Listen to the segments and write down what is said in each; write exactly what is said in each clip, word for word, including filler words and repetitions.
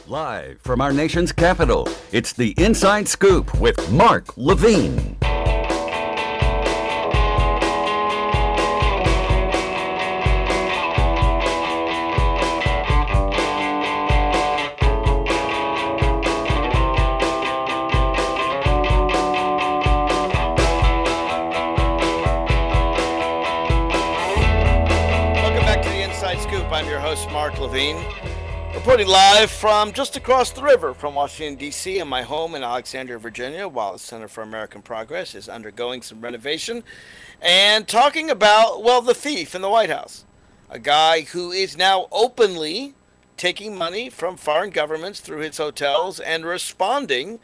Live from our nation's capital, it's the Inside Scoop with Mark Levine. Welcome back to the Inside Scoop. I'm your host, Mark Levine. Reporting live from just across the river from Washington, D C in my home in Alexandria, Virginia, while the Center for American Progress is undergoing some renovation, and talking about, well, the thief in the White House, a guy who is now openly taking money from foreign governments through his hotels and responding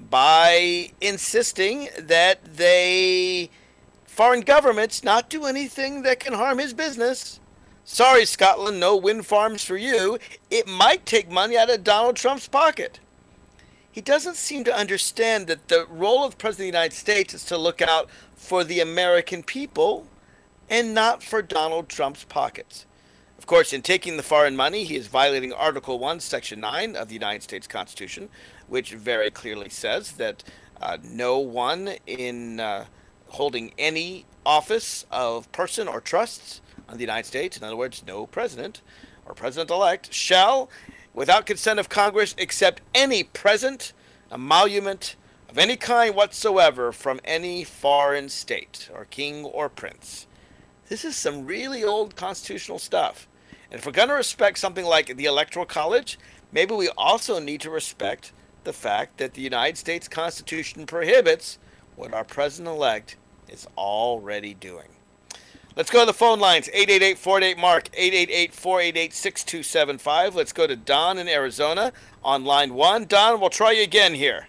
by insisting that they, foreign governments, not do anything that can harm his business. Sorry, Scotland, no wind farms for you. It might take money out of Donald Trump's pocket. He doesn't seem to understand that the role of the President of the United States is to look out for the American people and not for Donald Trump's pockets. Of course, in taking the foreign money, he is violating Article one, Section nine of the United States Constitution, which very clearly says that uh, no one in uh, holding any office of person or trusts of the United States, in other words, no president or president-elect, shall, without consent of Congress, accept any present, emolument of any kind whatsoever from any foreign state or king or prince. This is some really old constitutional stuff. And if we're going to respect something like the Electoral College, maybe we also need to respect the fact that the United States Constitution prohibits what our president-elect is already doing. Let's go to the phone lines, eight eight eight, four eight eight, MARK, eight eight eight, four eight eight, six two seven five. Let's go to Don in Arizona on line one. Don, we'll try you again here.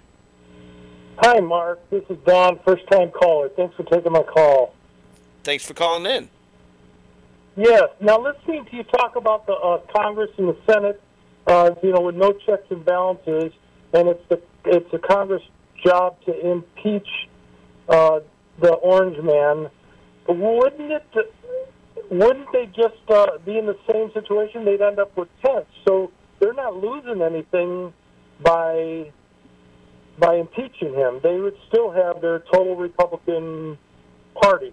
Hi, Mark. This is Don, first-time caller. Thanks for taking my call. Thanks for calling in. Yes. Now, listening to you talk about the uh, Congress and the Senate, uh, you know, with no checks and balances, and it's the it's the Congress' job to impeach uh, the Orange Man. Wouldn't it? Wouldn't they just uh, be in the same situation? They'd end up with Pence. So they're not losing anything by by impeaching him. They would still have their total Republican Party.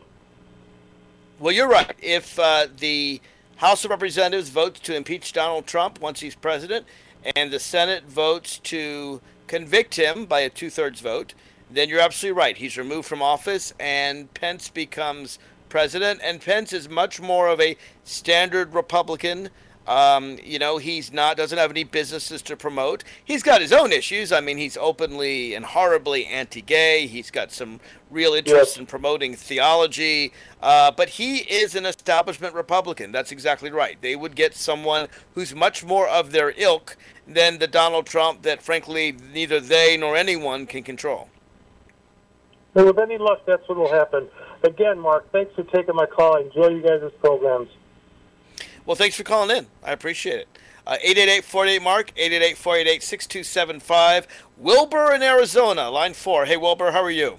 Well, you're right. If uh, the House of Representatives votes to impeach Donald Trump once he's president, and the Senate votes to convict him by a two-thirds vote, then you're absolutely right. He's removed from office, and Pence becomes president. And Pence is much more of a standard Republican. Um, you know, he's not doesn't have any businesses to promote. He's got his own issues. I mean, he's openly and horribly anti-gay. He's got some real interest Yes. in promoting theology. Uh, but he is an establishment Republican. That's exactly right. They would get someone who's much more of their ilk than the Donald Trump that, frankly, neither they nor anyone can control. And with any luck, that's what will happen. Again, Mark, thanks for taking my call. I enjoy you guys' programs. Well, thanks for calling in. I appreciate it. Uh, eight eight eight, four eight eight, MARK, eight eight eight, four eight eight, six two seven five. Wilbur in Arizona, line four. Hey, Wilbur, how are you?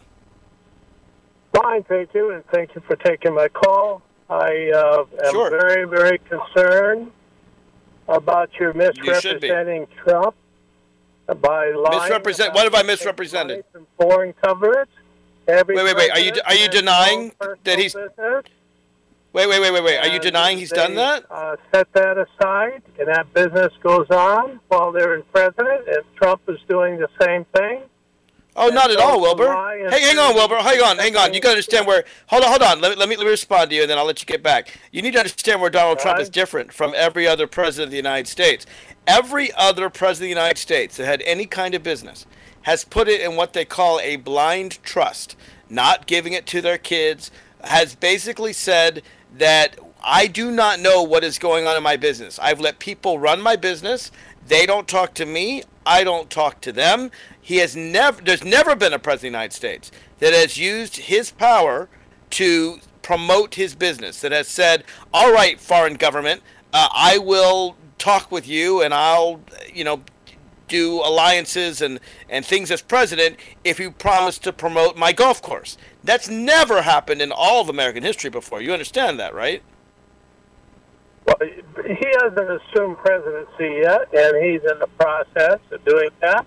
Fine, thank you, and thank you for taking my call. I uh, am Sure. very, very concerned about your misrepresenting Trump by lying. Misrepresent- about what have I taking misrepresented? money from foreign coverage. Every Wait, wait, wait. Are you president are you has denying his own that he's? personal business, Wait, wait, wait, wait, wait. Are you and denying he's they, done that? Uh, set that aside, and that business goes on while they're in president, and Trump is doing the same thing. Oh, not at all, Wilbur. lie and Hey, hang on, Wilbur. Hang on, hang on. You got to understand where. Hold on, hold on. Let me, let me let me respond to you, and then I'll let you get back. You need to understand where Donald Trump is Right. different from every other president of the United States. Every other president of the United States that had any kind of business has put it in what they call a blind trust, not giving it to their kids, has basically said that I do not know what is going on in my business. I've let people run my business. They don't talk to me. I don't talk to them. He has never, there's never been a president of the United States that has used his power to promote his business, that has said, all right, foreign government, uh, I will talk with you and I'll, you know, do alliances and, and things as president if you promise to promote my golf course. That's never happened in all of American history before. You understand that, right? Well, he hasn't assumed presidency yet, and he's in the process of doing that.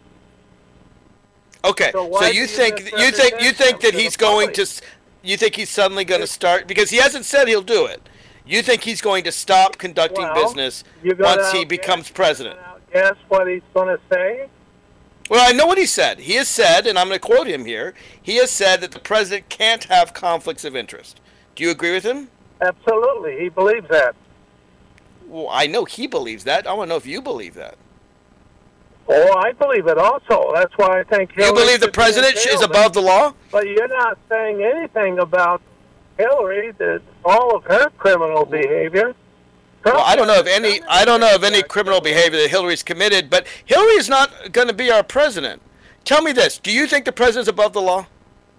Okay, So so, why you do you think you think you misrepresent think him that to the he's going public? to s- you think he's suddenly going to start because he hasn't said he'll do it. You think he's going to stop conducting Well, business you gotta once he outguess- becomes president? Guess what he's going to say? Well, I know what he said. He has said, and I'm going to quote him here. He has said that the president can't have conflicts of interest. Do you agree with him? Absolutely, he believes that. Well, I know he believes that. I want to know if you believe that. Oh, I believe it also. That's why I think You Hillary believe the should be in president jail, is but- above the law? But you're not saying anything about Hillary, that all of her criminal behavior. Well, I don't know of any. I don't know of any criminal behavior that Hillary's committed. But Hillary is not going to be our president. Tell me this: do you think the president's above the law?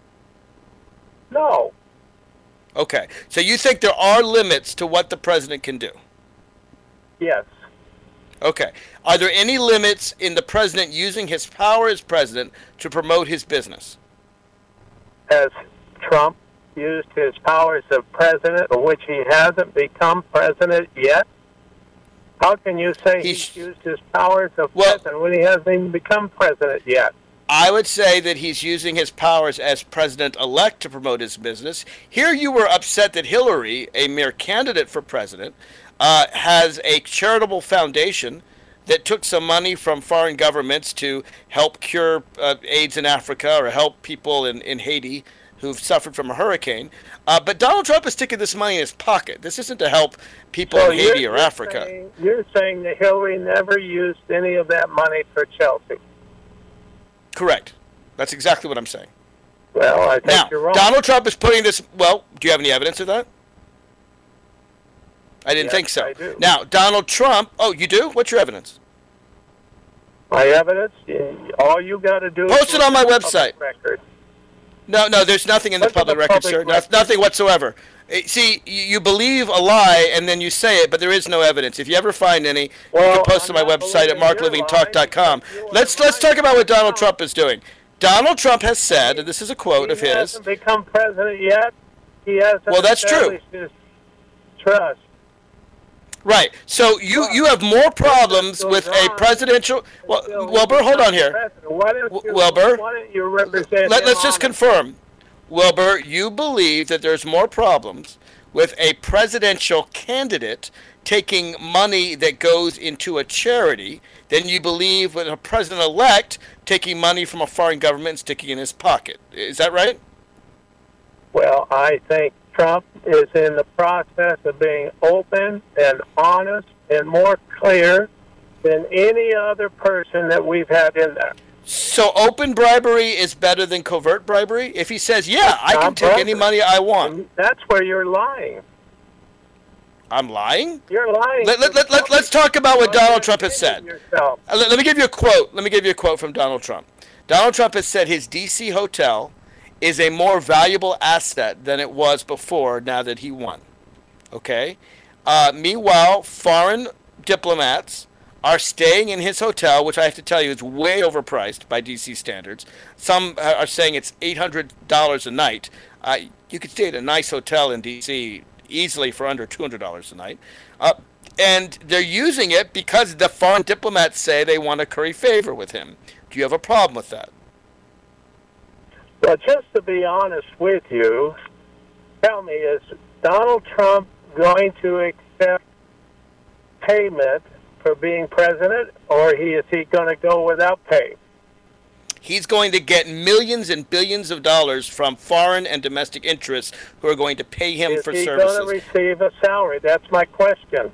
No. Okay, so you think there are limits to what the president can do? Yes. Okay. Are there any limits in the president using his power as president to promote his business? Has Trump used his powers of president, of which he hasn't become president yet? How can you say He's- he's used his powers of Well- president when he hasn't even become president yet? I would say that he's using his powers as president-elect to promote his business. Here you were upset that Hillary, a mere candidate for president, uh, has a charitable foundation that took some money from foreign governments to help cure uh, AIDS in Africa or help people in, in Haiti who've suffered from a hurricane. Uh, but Donald Trump is sticking this money in his pocket. This isn't to help people So in Haiti you're- or you're Africa. saying- you're saying that Hillary never used any of that money for Chelsea. Correct. That's exactly what I'm saying. Well, I think Now, you're wrong. Donald Trump is putting this. Well, do you have any evidence of that? I didn't Yes, think so. I do. Now, Donald Trump. Oh, you do? What's your evidence? My evidence, all you got to do Post is it on my look at the website. public record. No, no. There's nothing in the Look at public the record, public sir. No, record. nothing whatsoever. Eh, See, you, you believe a lie and then you say it, but there is no evidence. If you ever find any, you Well, can post I'm on my not website at believing mark your living talk dot com. lie because you are Let's let's talk lying about what Donald now. Trump is doing. Donald Trump has said, and this is a quote He of his. hasn't become president yet. He hasn't Well, that's true. established his trust. Right. So you, you have more problems with a presidential. Well, Until he Wilbur, hold becomes on here. president. Why don't W- you, Wilbur? Why don't you represent Let, him let's just honestly? confirm. Wilbur, you believe that there's more problems with a presidential candidate taking money that goes into a charity than you believe with a president-elect taking money from a foreign government and sticking it in his pocket. Is that right? Well, I think Trump is in the process of being open and honest and more clear than any other person that we've had in there. So open bribery is better than covert bribery? If he says, yeah, I can not take any bribery. money I want. And that's where you're lying. I'm lying? You're lying. Let, let, let, let, let's talk about what Donald Trump has said. Yourself. Uh, Let, let me give you a quote. Let me give you a quote from Donald Trump. Donald Trump has said his D C hotel is a more valuable asset than it was before now that he won. Okay? Uh, meanwhile, foreign diplomats are staying in his hotel, which I have to tell you is way overpriced by D C standards. Some uh, are saying it's eight hundred dollars a night. Uh, you could stay at a nice hotel in D C easily for under two hundred dollars a night. Uh, and they're using it because the foreign diplomats say they want to curry favor with him. Do you have a problem with that? Well, just to be honest with you, tell me, is Donald Trump going to accept payment for being president, or he is he going to go without pay? He's going to get millions and billions of dollars from foreign and domestic interests who are going to pay him Is for he services. going to receive a salary? That's my question.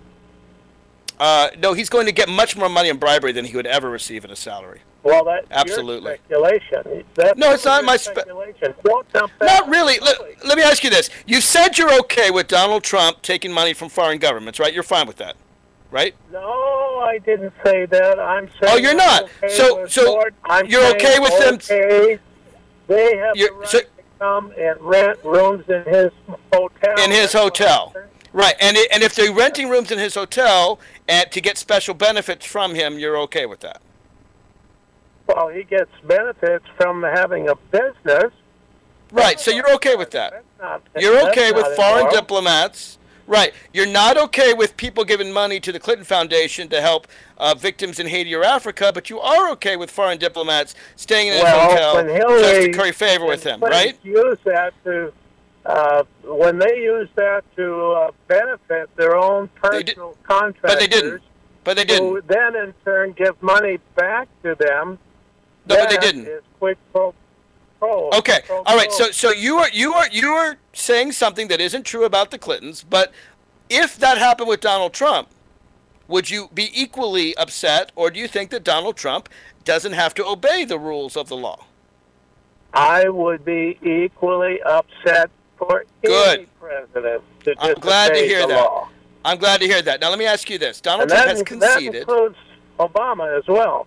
Uh, no, he's going to get much more money in bribery than he would ever receive in a salary. Well, that's Absolutely. your speculation. That's No, it's not your my spe- speculation. Don't dump that Not on really. the Let, public. let me ask you this. You said you're okay with Donald Trump taking money from foreign governments, right? You're fine with that, right? No, I didn't say that. I'm saying. Oh, you're not. I'm okay So- with so Ford. I'm you're saying okay with them- okay. They have You're- the right so- to come and rent rooms in his hotel. In his That's what hotel. I'm saying. Right, and it, and if they're renting rooms in his hotel and to get special benefits from him, you're okay with that? Well, he gets benefits from having a business. Right, so you're okay with that? That's not, You're that's okay with not foreign immoral. diplomats. Right. You're not okay with people giving money to the Clinton Foundation to help uh, victims in Haiti or Africa, but you are okay with foreign diplomats staying in a well, hotel when Hillary, just to curry favor with him, right? Use that to, uh, when they use that to uh, benefit their own personal contractors, but they didn't. But they didn't. Who then in turn give money back to them. No, but they didn't. Is quid pro quo. Okay. Pro All right. quo. So, so you are you are you are saying something that isn't true about the Clintons. But if that happened with Donald Trump, would you be equally upset, or do you think that Donald Trump doesn't have to obey the rules of the law? I would be equally upset for Good. any president to I'm glad to disobey hear the that. law. I'm glad to hear that. Now let me ask you this: Donald And Trump that, has conceded. that includes Obama as well.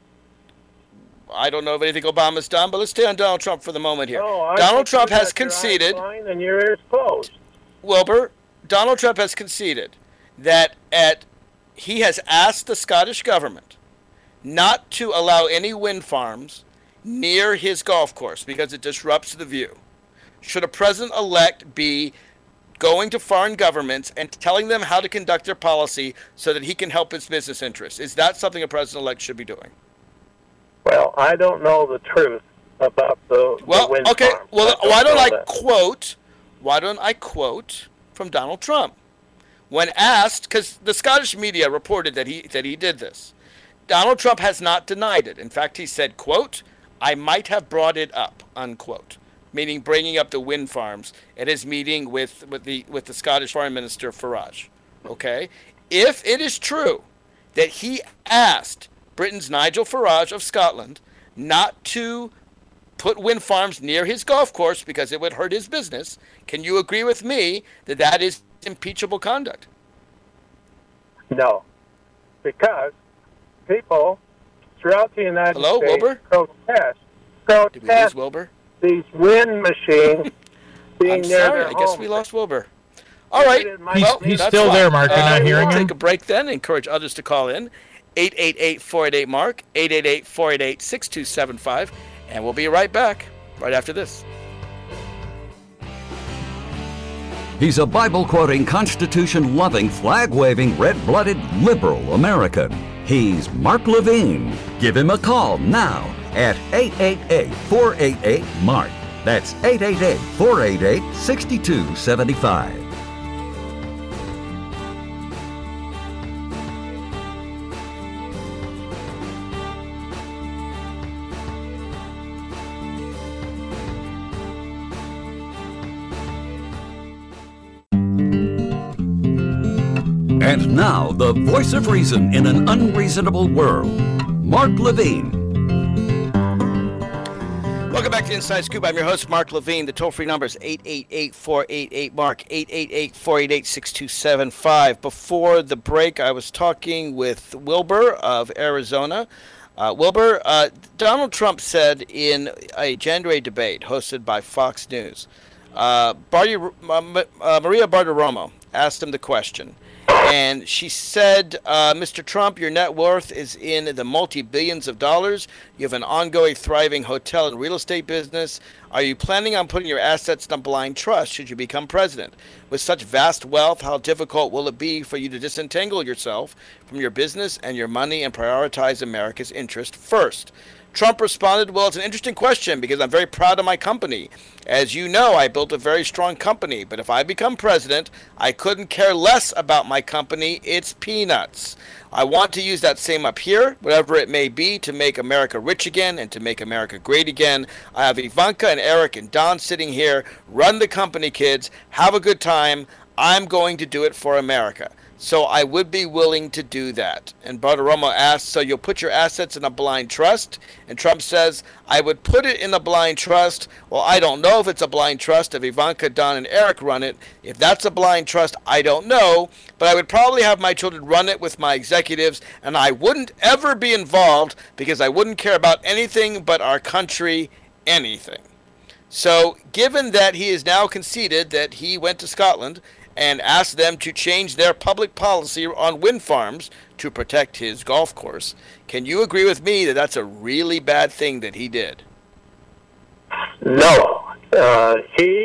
I don't know of anything Obama's done, but let's stay on Donald Trump for the moment here. No, I Donald think Trump you has got your eyes conceded. blind and your ears closed. Wilbur, Donald Trump has conceded that at he has asked the Scottish government not to allow any wind farms near his golf course because it disrupts the view. Should a president-elect be going to foreign governments and telling them how to conduct their policy so that he can help his business interests? Is that something a president-elect should be doing? Well, I don't know the truth about the, well, the wind okay. farms. Well, I why don't know I that. quote? Why don't I quote from Donald Trump when asked? Because the Scottish media reported that he that he did this. Donald Trump has not denied it. In fact, he said, "quote I might have brought it up," unquote, meaning bringing up the wind farms at his meeting with with the with the Scottish Foreign Minister Farage. Okay, if it is true that he asked Britain's Nigel Farage of Scotland not to put wind farms near his golf course because it would hurt his business, can you agree with me that that is impeachable conduct? No, because people throughout the United Hello, States Wilbur? protest, Did we lose protest Wilbur? these wind machines being I'm near sorry, their I guess homes. we lost Wilbur. All right. He's, well, he's that's still fine. there, Mark. You're Uh, not hearing we'll him? take a break then. Encourage others to call in. eight eight eight, four eight eight, M A R K, eight eight eight, four eight eight, six two seven five. And we'll be right back right after this. He's a Bible-quoting, Constitution-loving, flag-waving, red-blooded, liberal American. He's Mark Levine. Give him a call now at eight eight eight, four eight eight, M A R K. That's eight eight eight, four eight eight, six two seven five. And now, the voice of reason in an unreasonable world, Mark Levine. Welcome back to Inside Scoop. I'm your host, Mark Levine. The toll-free number is eight eight eight, four eight eight, M A R K, eight eight eight, four eight eight, six two seven five. Before the break, I was talking with Wilbur of Arizona. Uh, Wilbur, uh, Donald Trump said in a January debate hosted by Fox News, uh, Barty, uh, uh, Maria Bartiromo asked him the question. And she said, uh, Mister Trump, your net worth is in the multi-billions of dollars. You have an ongoing, thriving hotel and real estate business. Are you planning on putting your assets in a blind trust should you become president? With such vast wealth, how difficult will it be for you to disentangle yourself from your business and your money and prioritize America's interest first? Trump responded, well, it's an interesting question because I'm very proud of my company. As you know, I built a very strong company, but if I become president, I couldn't care less about my company. It's peanuts. I want to use that same up here, whatever it may be, to make America rich again and to make America great again. I have Ivanka and Eric and Don sitting here. Run the company, kids. Have a good time. I'm going to do it for America. So I would be willing to do that. And Bartiromo asked, so you'll put your assets in a blind trust? And Trump says, I would put it in a blind trust. Well, I don't know if it's a blind trust if Ivanka, Don, and Eric run it. If that's a blind trust, I don't know. But I would probably have my children run it with my executives, and I wouldn't ever be involved because I wouldn't care about anything but our country, anything. So given that he has now conceded that he went to Scotland and asked them to change their public policy on wind farms to protect his golf course, can you agree with me that that's a really bad thing that he did? No. Uh, he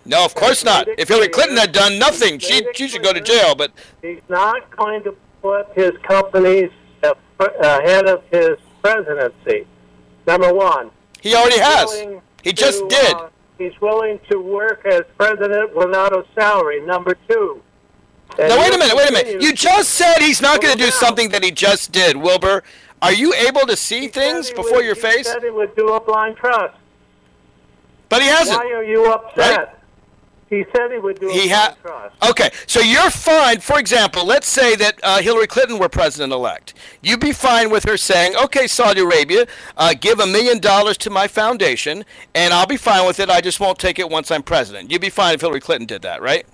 No, of course not. If Hillary Clinton had done nothing, she she should go to jail. But he's not going to put his companies ahead of his presidency. Number one. He already has. He just to, did. Uh, he's willing to work as president without a salary. Number two. Now, wait a minute, wait a minute. You just said he's not going to do something that he just did, Wilbur. Are you able to see things before would, your face? He said he would do a blind trust. But he hasn't. Why are you upset? Right? He said he would do he a ha- blind trust. Okay, so you're fine. For example, let's say that uh, Hillary Clinton were president-elect. You'd be fine with her saying, okay, Saudi Arabia, uh, give a million dollars to my foundation, and I'll be fine with it. I just won't take it once I'm president. You'd be fine if Hillary Clinton did that, right?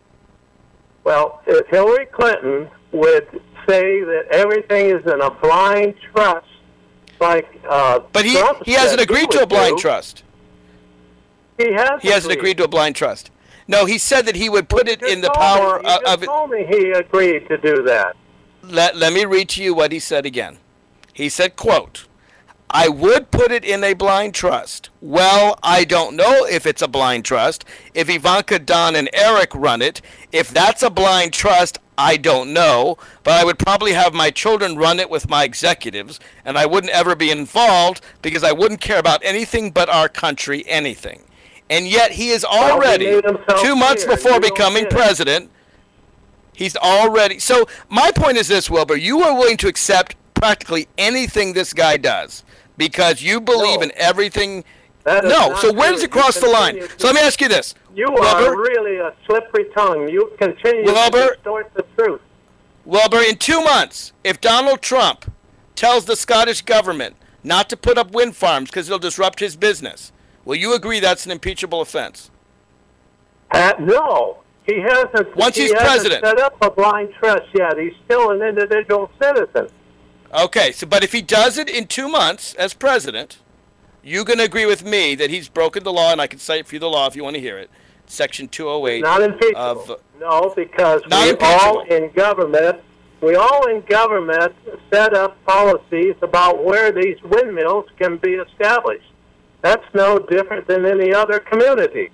Well, if Hillary Clinton would say that everything is in a blind trust, like uh, but he Trump he hasn't said agreed he to a blind do, trust. He has. He hasn't agreed to a blind trust. No, he said that he would put it in the power me, you of. just told me he agreed to do that. Let Let me read to you what he said again. He said, "Quote." I would put it in a blind trust. Well, I don't know if it's a blind trust. If Ivanka, Don, and Eric run it, if that's a blind trust, I don't know. But I would probably have my children run it with my executives, and I wouldn't ever be involved because I wouldn't care about anything but our country, anything. And yet he is already, well, he two months clear. before You becoming president, he's already... So my point is this, Wilbur. You are willing to accept practically anything this guy does because you believe no. in everything. That is no. not So where true. does it cross You the line? continue to- So let me ask you this. You Wilbur, are really a slippery tongue. You continue Wilbur, to distort the truth. Wilbur, in two months, if Donald Trump tells the Scottish government not to put up wind farms because it'll disrupt his business, will you agree that's an impeachable offense? Uh, no. He hasn't, Once he he's hasn't president. set up a blind trust yet. He's still an individual citizen. Okay, so but if he does it in two months as president, you can agree with me that he's broken the law, and I can cite for you the law if you want to hear it. Section two oh eight. Not impeachable. Of, no, because not we impeachable. all in government, we all in government set up policies about where these windmills can be established. That's no different than any other community.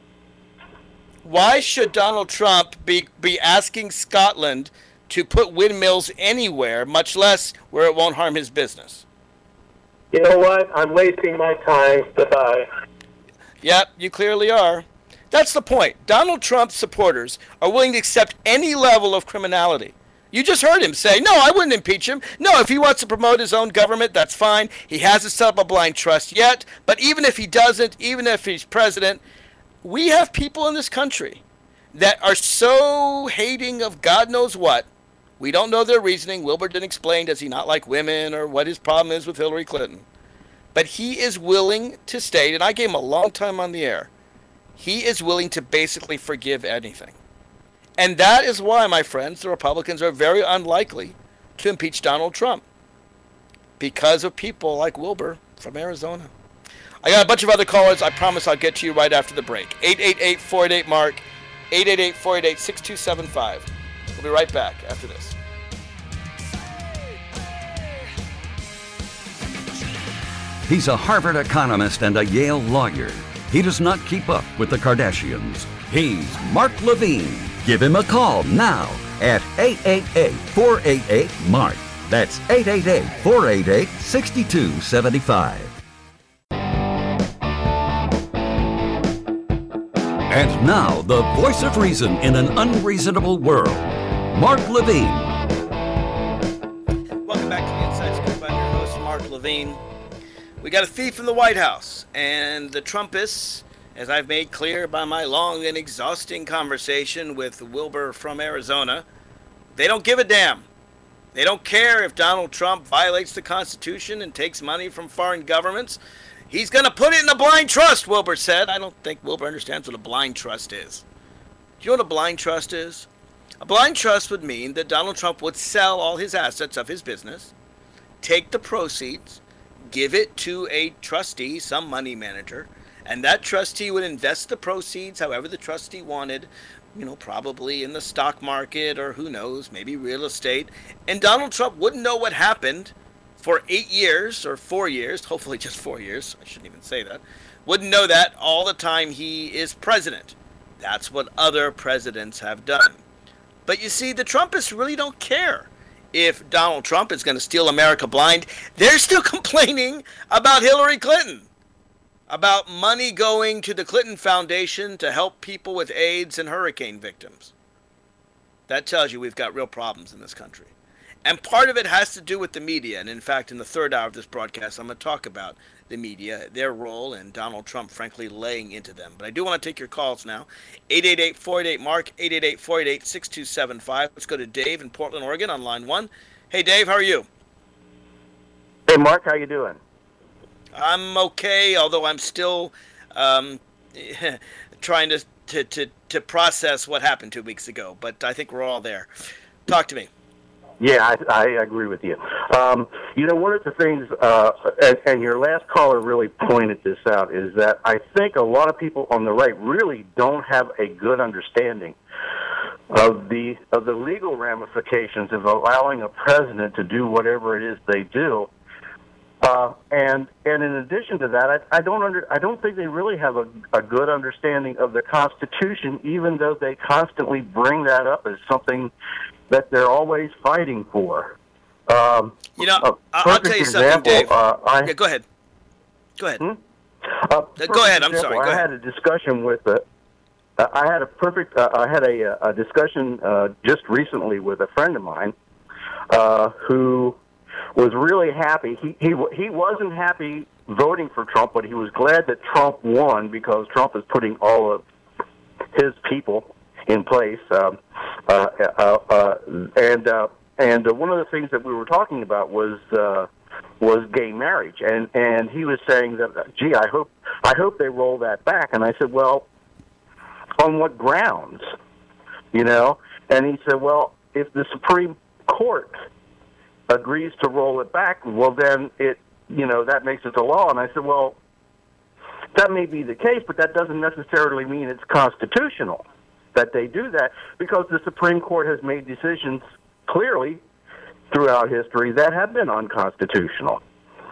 Why should Donald Trump be be asking Scotland to put windmills anywhere, much less where it won't harm his business? You know what? I'm wasting my time. Goodbye. Yep, you clearly are. That's the point. Donald Trump's supporters are willing to accept any level of criminality. You just heard him say, no, I wouldn't impeach him. No, if he wants to promote his own government, that's fine. He hasn't set up a blind trust yet. But even if he doesn't, even if he's president, we have people in this country that are so hating of God knows what. We don't know their reasoning. Wilbur didn't explain, does he not like women or what his problem is with Hillary Clinton. But he is willing to state, and I gave him a long time on the air, he is willing to basically forgive anything. And that is why, my friends, the Republicans are very unlikely to impeach Donald Trump. Because of people like Wilbur from Arizona. I got a bunch of other callers. I promise I'll get to you right after the break. eight eight eight, four eight eight, M A R K, eight eight eight, four eight eight, six two seven five. We'll be right back after this. He's a Harvard economist and a Yale lawyer. He does not keep up with the Kardashians. He's Mark Levine. Give him a call now at eight eight eight, four eight eight, M A R K. That's eight eight eight, four eight eight, six two seven five. And now, the voice of reason in an unreasonable world, Mark Levine. Welcome back to the Inside Scoop. I'm your host, Mark Levine. We got a thief in the White House, and the Trumpists, as I've made clear by my long and exhausting conversation with Wilbur from Arizona, they don't give a damn. They don't care if Donald Trump violates the Constitution and takes money from foreign governments. He's going to put it in a blind trust, Wilbur said. I don't think Wilbur understands what a blind trust is. Do you know what a blind trust is? A blind trust would mean that Donald Trump would sell all his assets of his business, take the proceeds, give it to a trustee, some money manager, and that trustee would invest the proceeds however the trustee wanted, you know, probably in the stock market or who knows, maybe real estate. And Donald Trump wouldn't know what happened for eight years or four years, hopefully just four years, I shouldn't even say that, wouldn't know that all the time he is president. That's what other presidents have done. But you see, the Trumpists really don't care if Donald Trump is going to steal America blind. They're still complaining about Hillary Clinton, about money going to the Clinton Foundation to help people with AIDS and hurricane victims. That tells you we've got real problems in this country. And part of it has to do with the media. And in fact, in the third hour of this broadcast, I'm going to talk about the media, their role, and Donald Trump, frankly, laying into them. But I do want to take your calls now. eight eight eight, four eight eight, MARK, eight eight eight, four eight eight, six two seven five. Let's go to Dave in Portland, Oregon on line one. Hey, Dave, how are you? Hey, Mark, how you doing? I'm okay, although I'm still um, trying to, to, to, to process what happened two weeks ago. But I think we're all there. Talk to me. Yeah, I, I agree with you. Um, you know, one of the things, uh, and, and your last caller really pointed this out, is that I think a lot of people on the right really don't have a good understanding of the of the legal ramifications of allowing a president to do whatever it is they do. Uh, and and in addition to that, I, I don't under I don't think they really have a, a good understanding of the Constitution, even though they constantly bring that up as something that they're always fighting for. Um, you know, I'll tell you something, example, Dave. Uh, I, yeah, go ahead. Go ahead. Hmm? Uh, go ahead. I'm example, sorry. Go I ahead. had a discussion with a, uh, I had a perfect. Uh, I had a, a discussion uh, just recently with a friend of mine uh, who was really happy. He he he wasn't happy voting for Trump, but he was glad that Trump won because Trump is putting all of his people in place. Um, uh, uh, uh, and uh, and uh, one of the things that we were talking about was uh, was gay marriage, and and he was saying that, gee, I hope I hope they roll that back. And I said, well, on what grounds? You know? And he said, well, if the Supreme Court agrees to roll it back, well, then it, you know, that makes it the law. And I said, well, that may be the case, but that doesn't necessarily mean it's constitutional that they do that, because the Supreme Court has made decisions clearly throughout history that have been unconstitutional.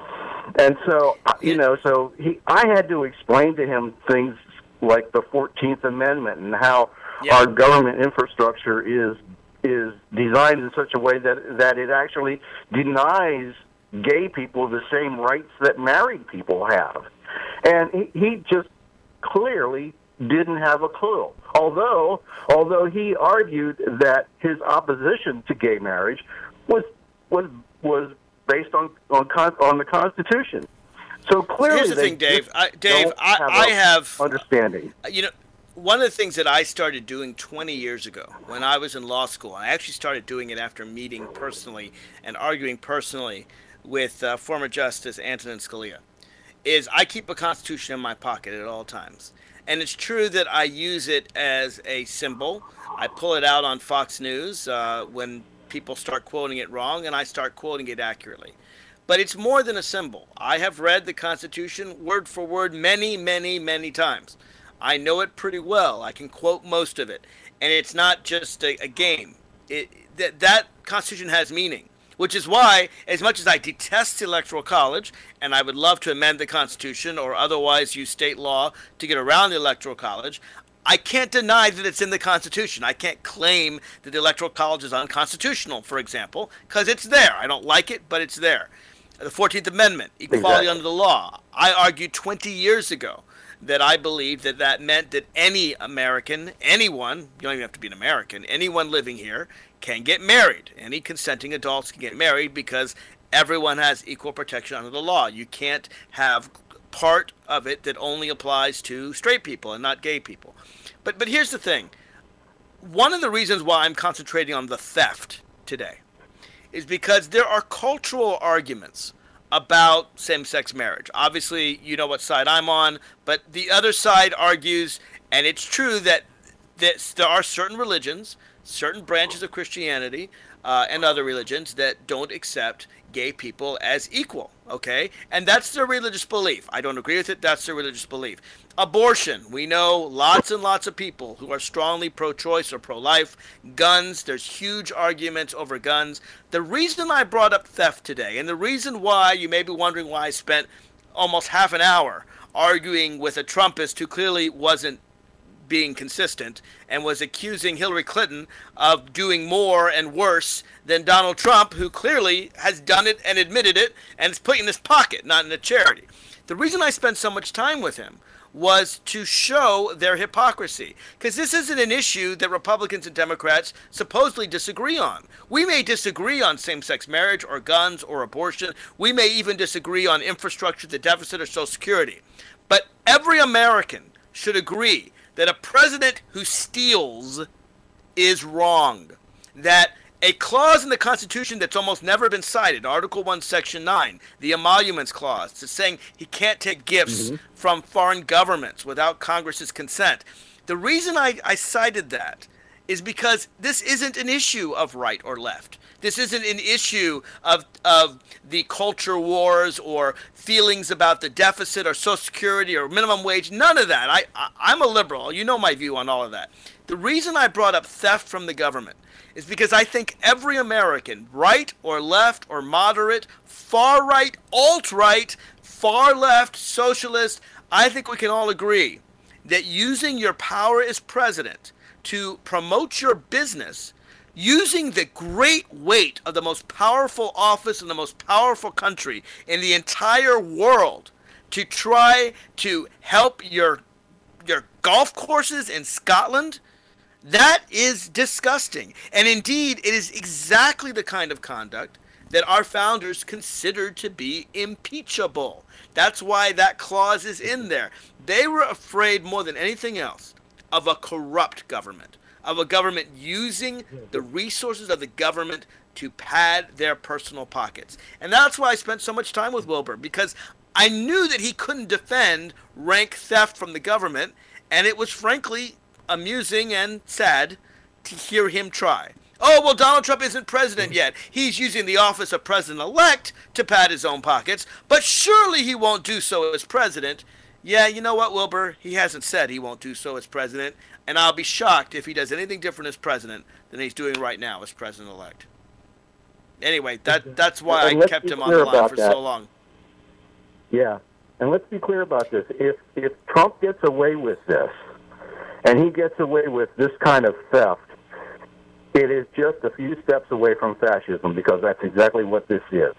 And so, you know, so he, I had to explain to him things like the fourteenth Amendment and how yeah. our government infrastructure is is designed in such a way that that it actually denies gay people the same rights that married people have. And he, he just clearly didn't have a clue. Although, although he argued that his opposition to gay marriage was was was based on on, on the Constitution. So clearly, here's the thing, Dave. I, Dave, I, have I have understanding. You know, one of the things that I started doing twenty years ago when I was in law school, I actually started doing it after meeting personally and arguing personally with uh, former Justice Antonin Scalia, is I keep a Constitution in my pocket at all times. And it's true that I use it as a symbol. I pull it out on Fox News uh, when people start quoting it wrong, and I start quoting it accurately. But it's more than a symbol. I have read the Constitution word for word many, many, many times. I know it pretty well. I can quote most of it. And it's not just a, a game. It, that, that Constitution has meaning, which is why, as much as I detest the Electoral College, and I would love to amend the Constitution or otherwise use state law to get around the Electoral College, I can't deny that it's in the Constitution. I can't claim that the Electoral College is unconstitutional, for example, because it's there. I don't like it, but it's there. The fourteenth Amendment, equality exactly. under the law. I argued twenty years ago that I believed that that meant that any American, anyone, you don't even have to be an American, anyone living here can get married. Any consenting adults can get married because everyone has equal protection under the law. You can't have part of it that only applies to straight people and not gay people. But but here's the thing. One of the reasons why I'm concentrating on the theft today is because there are cultural arguments about same-sex marriage. Obviously, you know what side I'm on, but the other side argues, and it's true that this, there are certain religions, certain branches of Christianity, uh, and other religions that don't accept gay people as equal, okay? And that's their religious belief. I don't agree with it. That's their religious belief. Abortion. We know lots and lots of people who are strongly pro-choice or pro-life. Guns. There's huge arguments over guns. The reason I brought up theft today, and the reason why you may be wondering why I spent almost half an hour arguing with a Trumpist who clearly wasn't being consistent and was accusing Hillary Clinton of doing more and worse than Donald Trump, who clearly has done it and admitted it and is putting in his pocket, not in a charity. The reason I spent so much time with him was to show their hypocrisy, because this isn't an issue that Republicans and Democrats supposedly disagree on. We may disagree on same-sex marriage or guns or abortion. We may even disagree on infrastructure, the deficit, or Social Security. But every American should agree that a president who steals is wrong. That a clause in the Constitution that's almost never been cited, Article one, Section nine, the Emoluments Clause, it's saying he can't take gifts mm-hmm. from foreign governments without Congress's consent. The reason I, I cited that is because this isn't an issue of right or left. This isn't an issue of of the culture wars or feelings about the deficit or Social Security or minimum wage. None of that. I, I, I'm a liberal. You know my view on all of that. The reason I brought up theft from the government is because I think every American, right or left or moderate, far right, alt-right, far left, socialist, I think we can all agree that using your power as president to promote your business, using the great weight of the most powerful office in the most powerful country in the entire world to try to help your your golf courses in Scotland, that is disgusting. And indeed, it is exactly the kind of conduct that our founders considered to be impeachable. That's why that clause is in there. They were afraid more than anything else of a corrupt government, of a government using the resources of the government to pad their personal pockets. And that's why I spent so much time with Wilbur, because I knew that he couldn't defend rank theft from the government, and it was frankly amusing and sad to hear him try. Oh, well, Donald Trump isn't president yet. He's using the office of president-elect to pad his own pockets, but surely he won't do so as president. Yeah, you know what, Wilbur? He hasn't said he won't do so as president, and I'll be shocked if he does anything different as president than he's doing right now as president-elect. Anyway, that that's why I kept him on the line for that. so long. Yeah, and let's be clear about this. If if Trump gets away with this, and he gets away with this kind of theft, it is just a few steps away from fascism, because that's exactly what this is.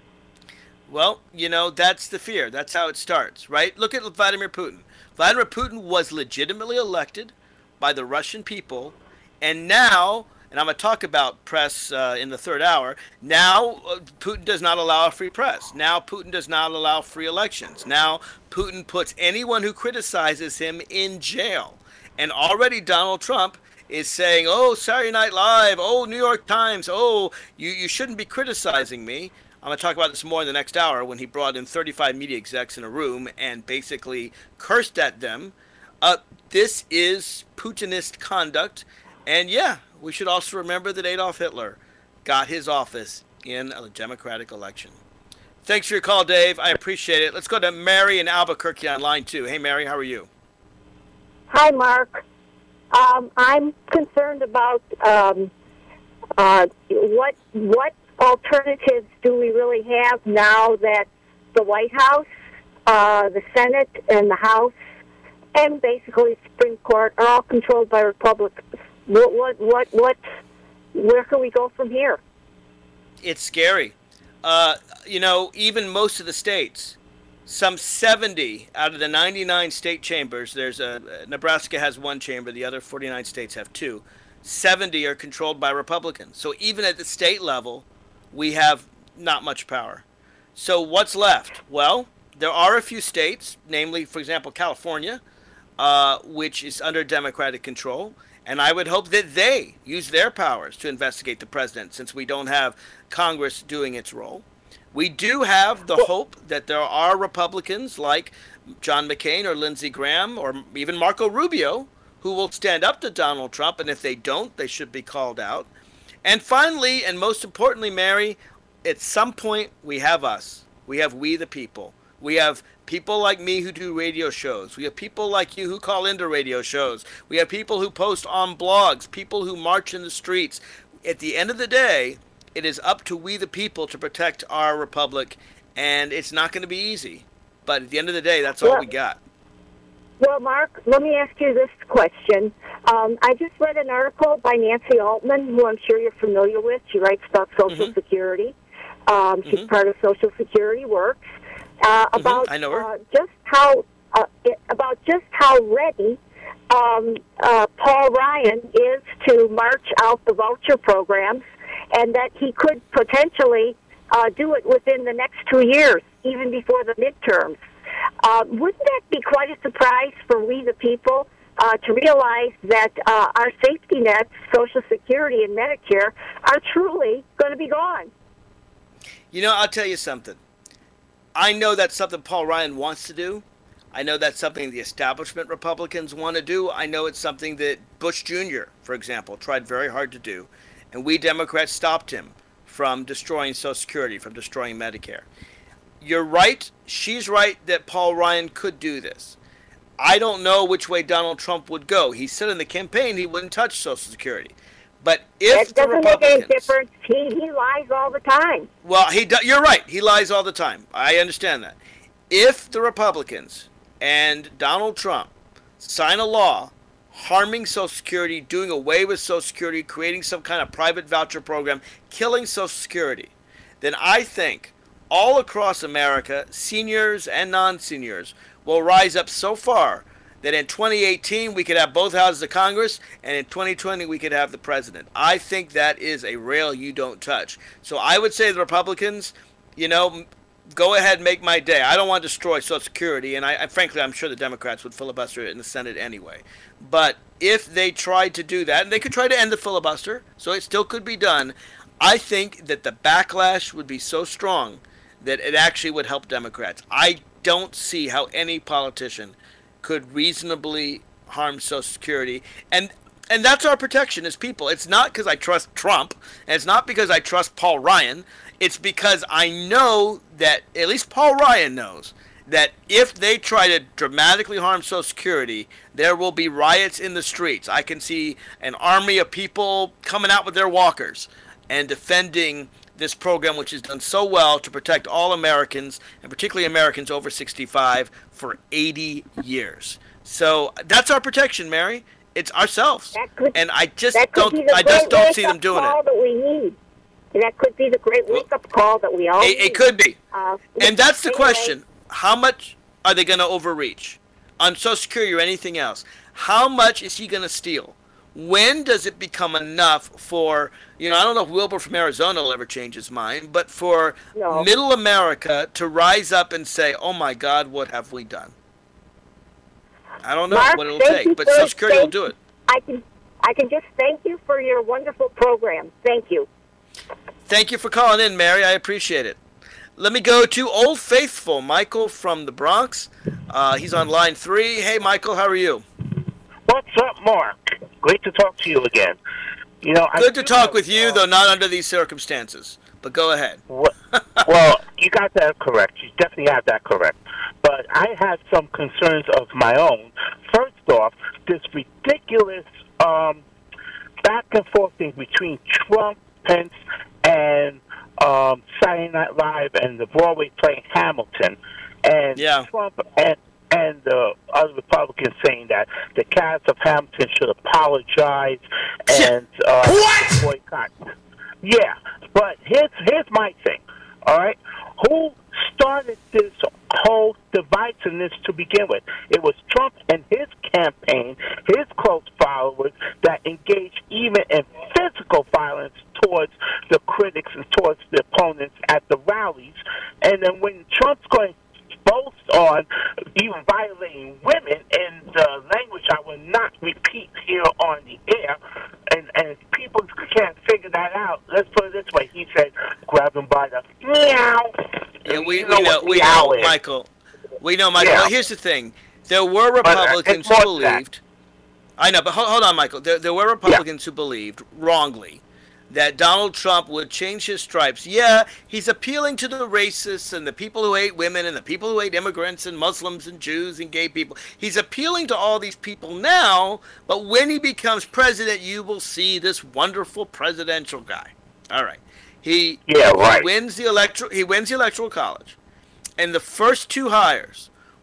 Well, you know, that's the fear. That's how it starts, right? Look at Vladimir Putin. Vladimir Putin was legitimately elected by the Russian people, and now, and I'm going to talk about press uh, in the third hour, now uh, Putin does not allow a free press. Now Putin does not allow free elections. Now Putin puts anyone who criticizes him in jail. And already Donald Trump is saying, oh, Saturday Night Live, oh, New York Times, oh, you, you shouldn't be criticizing me. I'm going to talk about this more in the next hour, when he brought in thirty-five media execs in a room and basically cursed at them. Uh, this is Putinist conduct. And yeah, we should also remember that Adolf Hitler got his office in a democratic election. Thanks for your call, Dave. I appreciate it. Let's go to Mary in Albuquerque on line two. Hey, Mary, how are you? Hi, Mark. Um, I'm concerned about um, uh, what what alternatives do we really have now that the White House, uh, the Senate, and the House, and basically the Supreme Court are all controlled by Republicans. What, what, what, what? Where can we go from here? It's scary. Uh, you know, even most of the states, some seventy out of the ninety-nine state chambers, there's a, Nebraska has one chamber, the other forty-nine states have two. seventy are controlled by Republicans. So even at the state level, we have not much power. So what's left? Well, there are a few states, namely, for example, California, uh, which is under Democratic control. And I would hope that they use their powers to investigate the president, since we don't have Congress doing its role. We do have the hope that there are Republicans like John McCain or Lindsey Graham or even Marco Rubio who will stand up to Donald Trump, and if they don't, they should be called out. And finally, and most importantly, Mary, at some point we have us. We have we the people. We have people like me who do radio shows. We have people like you who call into radio shows. We have people who post on blogs, people who march in the streets. At the end of the day, it is up to we the people to protect our republic, and it's not going to be easy. But at the end of the day, that's all yeah. we got. Well, Mark, let me ask you this question. Um, I just read an article by Nancy Altman, who I'm sure you're familiar with. She writes about Social Mm-hmm. Security. Um, she's Mm-hmm. part of Social Security Works. Uh, about I know her. Uh, just how uh, it, about just how ready um, uh, Paul Ryan is to march out the voucher programs, and that he could potentially uh, do it within the next two years, even before the midterms. Uh, wouldn't that be quite a surprise for we the people uh, to realize that uh, our safety nets, Social Security and Medicare, are truly going to be gone? You know, I'll tell you something. I know that's something Paul Ryan wants to do. I know that's something the establishment Republicans want to do. I know it's something that Bush Junior, for example, tried very hard to do. And we Democrats stopped him from destroying Social Security, from destroying Medicare. You're right. She's right that Paul Ryan could do this. I don't know which way Donald Trump would go. He said in the campaign he wouldn't touch Social Security. But if It the doesn't make any Republicans... difference. He, he lies all the time. Well, he do, you're right. He lies all the time. I understand that. If the Republicans and Donald Trump sign a law harming Social Security, doing away with Social Security, creating some kind of private voucher program, killing Social Security, then I think all across America, seniors and non-seniors will rise up so far that in twenty eighteen we could have both houses of Congress, and in twenty twenty we could have the president. I think that is a rail you don't touch. So I would say the Republicans, you know, go ahead and make my day. I don't want to destroy Social Security, and I, I frankly, I'm sure the Democrats would filibuster it in the Senate anyway. But if they tried to do that, and they could try to end the filibuster, so it still could be done, I think that the backlash would be so strong that it actually would help Democrats. I don't see how any politician could reasonably harm Social Security. And and that's our protection as people. It's not because I trust Trump, and it's not because I trust Paul Ryan. It's because I know that, at least Paul Ryan knows, that if they try to dramatically harm Social Security, there will be riots in the streets. I can see an army of people coming out with their walkers and defending this program, which has done so well to protect all Americans, and particularly Americans over sixty-five, for eighty years. So that's our protection, Mary. It's ourselves. That could, and I just that could don't be the I just great don't see them wake-up doing call it. That we need. That could be the great wake-up call that we all It, need. it could be. Uh, And that's the anyway, question. How much are they going to overreach on Social Security or anything else? How much is he going to steal? When does it become enough for, you know, I don't know if Wilbur from Arizona will ever change his mind, but for No. middle America to rise up and say, oh my God, what have we done? I don't know Mark, what it'll thank you take, but for- Social Security will thank- do it. I can, I can just thank you for your wonderful program. Thank you. Thank you for calling in, Mary. I appreciate it. Let me go to Old Faithful, Michael from the Bronx. Uh, he's on line three. Hey, Michael, how are you? What's up, Mark? Great to talk to you again. You know, I Good to do talk have, with you, uh, though not under these circumstances. But go ahead. Well, well, you got that correct. You definitely have that correct. But I have some concerns of my own. First off, this ridiculous um, back and forth thing between Trump, Pence, and um, Saturday Night Live and the Broadway play Hamilton, and Yeah. Trump and and the other Republicans saying that the cast of Hamilton should apologize and uh, What? boycott. Yeah, but here's here's my thing. All right, who started this whole divisiveness to begin with? It was Trump and his campaign, his close followers that engaged even in physical violence towards the critics and towards the opponents at the rallies. And then when Trump's going to boast on even violating women in the language I will not repeat here on the air, and, and if people can't figure that out, let's put it this way. He said, grab him by the meow. Yeah, we, You we know, what we meow know, is. Michael. We know, Michael. Yeah. Well, here's the thing. There were But, uh, Republicans it's who more than that. believed. I know, but hold, hold on, Michael. There, there were Republicans who believed, wrongly, that Donald Trump would change his stripes. Yeah, he's appealing to the racists and the people who hate women and the people who hate immigrants and Muslims and Jews and gay people. He's appealing to all these people now, but when he becomes president, you will see this wonderful presidential guy. All right. He, Yeah, right. he wins the electoral he wins the electoral college. And the first two hires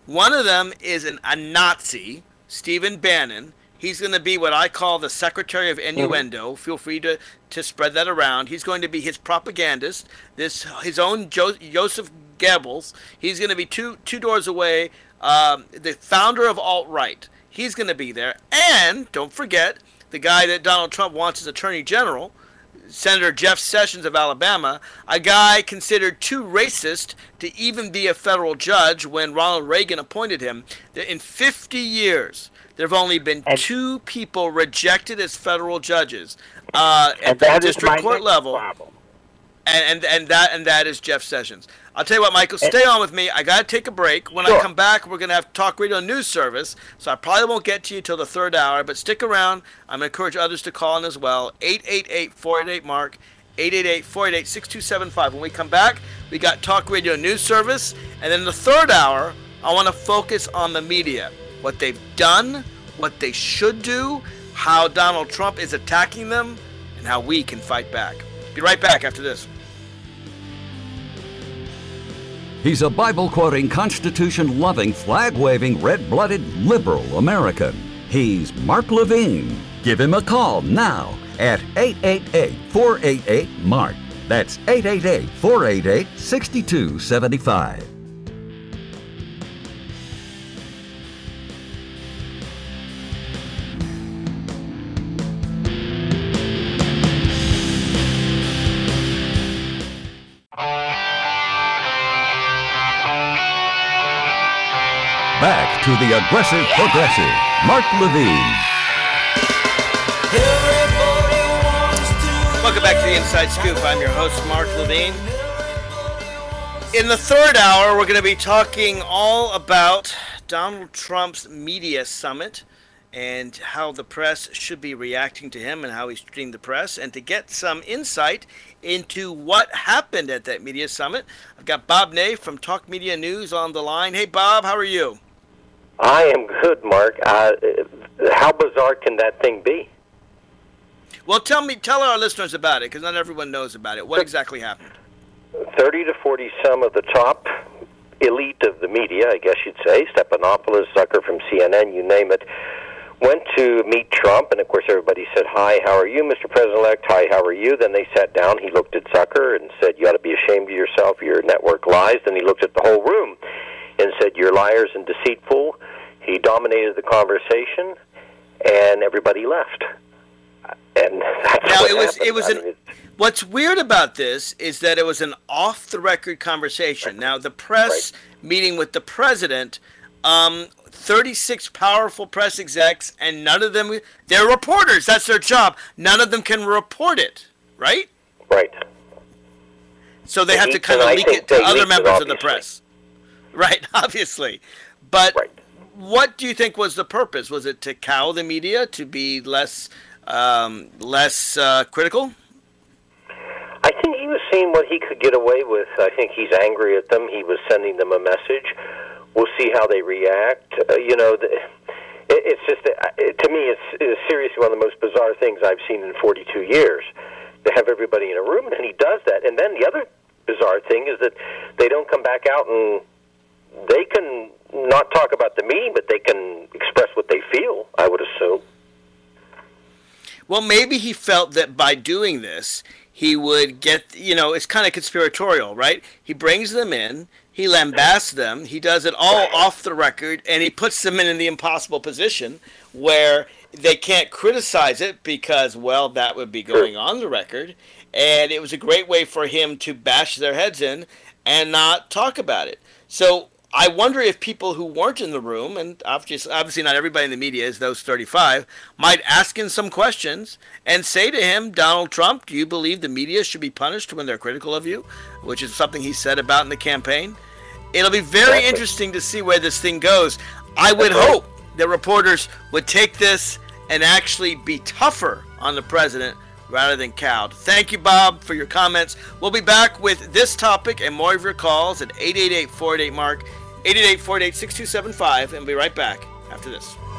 One of them is an, a Nazi, Stephen Bannon. He's going to be what I call the secretary of innuendo. Mm-hmm. Feel free to, to spread that around. He's going to be his propagandist, this his own jo- Joseph Goebbels. He's going to be two two doors away, um, the founder of alt-right. He's going to be there. And don't forget, the guy that Donald Trump wants as Attorney General, Senator Jeff Sessions of Alabama, a guy considered too racist to even be a federal judge when Ronald Reagan appointed him. In fifty years, there have only been and, two people rejected as federal judges uh, at the district court level, and, and and that and that is Jeff Sessions. I'll tell you what, Michael, stay on with me. I got to take a break. When sure. I come back, we're going to have Talk Radio News Service, so I probably won't get to you till the third hour, but stick around. I'm going to encourage others to call in as well. eight eight eight, four eight eight, MARK, eight eight eight, four eight eight, six two seven five. When we come back, we got Talk Radio News Service, and then the third hour, I want to focus on the media, what they've done, what they should do, how Donald Trump is attacking them, and how we can fight back. Be right back after this. He's a Bible-quoting, Constitution-loving, flag-waving, red-blooded, liberal American. He's Mark Levine. Give him a call now at eight eight eight, four eight eight, MARK. That's eight eight eight, four eight eight, six two seven five. Back to the aggressive progressive, Mark Levine. Welcome back to the Inside Scoop. I'm your host, Mark Levine. In the third hour, we're going to be talking all about Donald Trump's media summit and how the press should be reacting to him and how he's treating the press. And to get some insight into what happened at that media summit, I've got Bob Ney from Talk Media News on the line. Hey, Bob, how are you? I am good, Mark. Uh, how bizarre can that thing be? Well, tell me, tell our listeners about it, because not everyone knows about it. What exactly happened? thirty to forty some of the top elite of the media, I guess you'd say, Stephanopoulos, Zucker from C N N, you name it, went to meet Trump, and of course everybody said, "Hi, how are you, Mister President-elect? Hi, how are you?" Then they sat down. He looked at Zucker and said, "You ought to be ashamed of yourself. Your network lies." Then he looked at the whole room and said, "You're liars and deceitful." He dominated the conversation, and everybody left. And that's now what it was. happened. It was. I An, mean, what's weird about this is that it was an off-the-record conversation. Now the press right. meeting with the president, um, thirty-six powerful press execs, and none of them. They're reporters. That's their job. None of them can report it. Right. Right. So they and have he, to kind of leak it to other members it, of the press. Right. Obviously, but. Right. What do you think was the purpose? Was it to cow the media, to be less um, less uh, critical? I think he was seeing what he could get away with. I think he's angry at them. He was sending them a message. We'll see how they react. Uh, you know, the, it, it's just, uh, it, to me, it's, it's seriously one of the most bizarre things I've seen in forty-two years, to have everybody in a room, and he does that. And then the other bizarre thing is that they don't come back out and they can not talk about the meeting, but they can express what they feel, I would assume. Well, maybe he felt that by doing this, he would get, you know, it's kind of conspiratorial, right? He brings them in, he lambasts them, he does it all off the record, and he puts them in the impossible position where they can't criticize it because, well, that would be going on the record. And it was a great way for him to bash their heads in and not talk about it. So I wonder if people who weren't in the room, and obviously, obviously not everybody in the media is those thirty-five, might ask him some questions and say to him, Donald Trump, do you believe the media should be punished when they're critical of you? Which is something he said about in the campaign. It'll be very exactly. interesting to see where this thing goes. I would That's hope right. that reporters would take this and actually be tougher on the president rather than cowed. Thank you, Bob, for your comments. We'll be back with this topic and more of your calls at eight eight eight, four eight eight, MARK, eight eight eight, four eight eight, six two seven five, and we'll be right back after this.